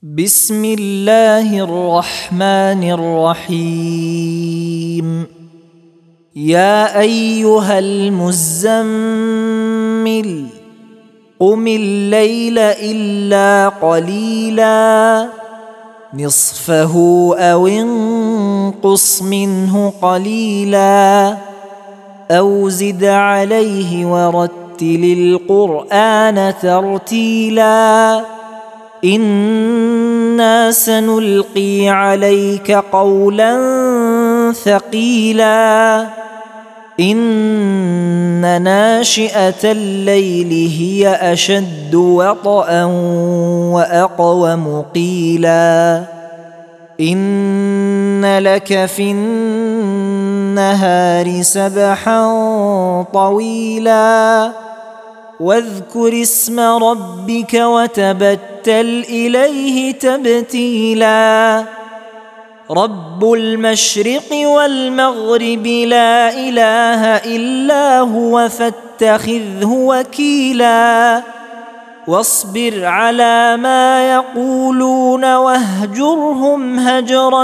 بسم الله الرحمن الرحيم. يا أيها المزمل قم الليل إلا قليلا نصفه أو انقص منه قليلا أو زد عليه ورتل القرآن ترتيلا إنا سنلقي عليك قولا ثقيلا إن ناشئة الليل هي أشد وطئا وأقوم قيلا إن لك في النهار سبحا طويلا واذكر اسم ربك وتبتل إليه تبتيلا رب المشرق والمغرب لا إله إلا هو فاتخذه وكيلا واصبر على ما يقولون واهجرهم هجرا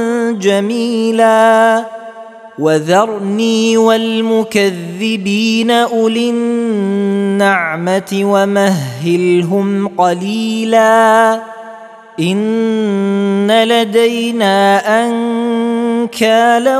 جميلا وذرني والمكذبين أولي النعمة ومهلهم قليلا إن لدينا أنكالا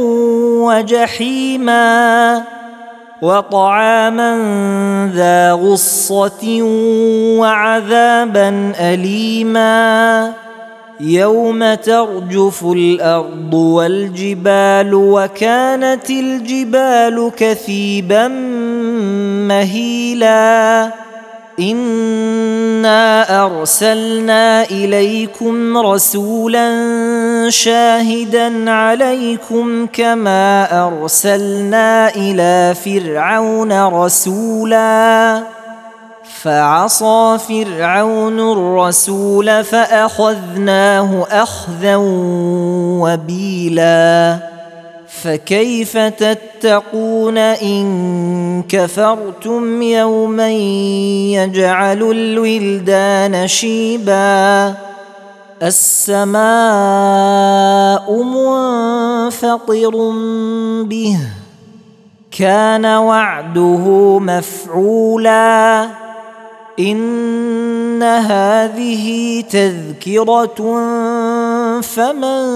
وجحيما وطعاما ذا غصة وعذابا أليما يوم ترجف الأرض والجبال وكانت الجبال كثيبا مهيلا إنا أرسلنا إليكم رسولا شاهدا عليكم كما أرسلنا إلى فرعون رسولا فعصى فرعون الرسول فأخذناه أخذا وبيلا فكيف تتقون إن كفرتم يوما يجعل الولدان شيبا السماء منفطر به كان وعده مفعولا إن هذه تذكرة فمن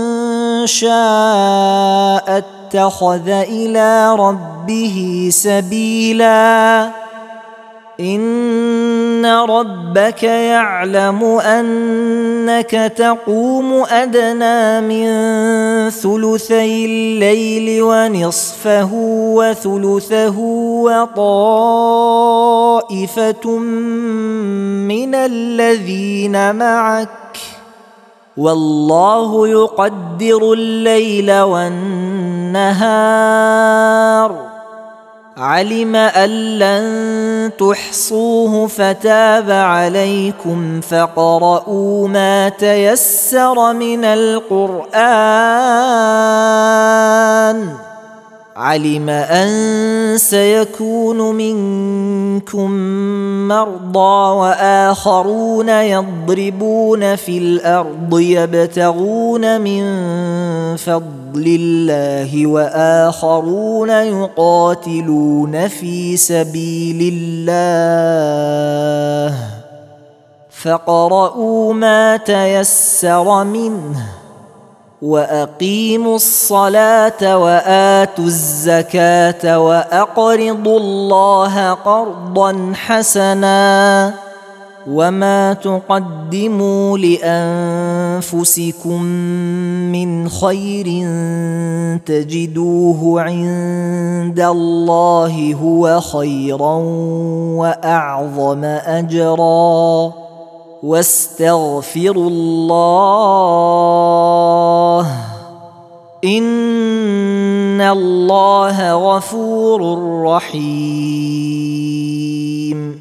شاء اتخذ إلى ربه سبيلا إن ربك يعلم أنك تقوم أدنى من ثلثي الليل ونصفه وثلثه وطائفة من الذين معك والله يقدر الليل والنهار علم أن لن تحصوه فتاب عليكم فاقرؤوا ما تيسر من القرآن علم أن سيكون منكم مرضى وآخرون يضربون في الأرض يبتغون من فضل الله وآخرون يقاتلون في سبيل الله فاقرؤوا ما تيسر منه وأقيموا الصلاة وآتوا الزكاة وأقرضوا الله قرضا حسنا وما تقدموا لأنفسكم من خير تجدوه عند الله هو خيرا وأعظم أجرا واستغفروا الله إن الله غفور رحيم.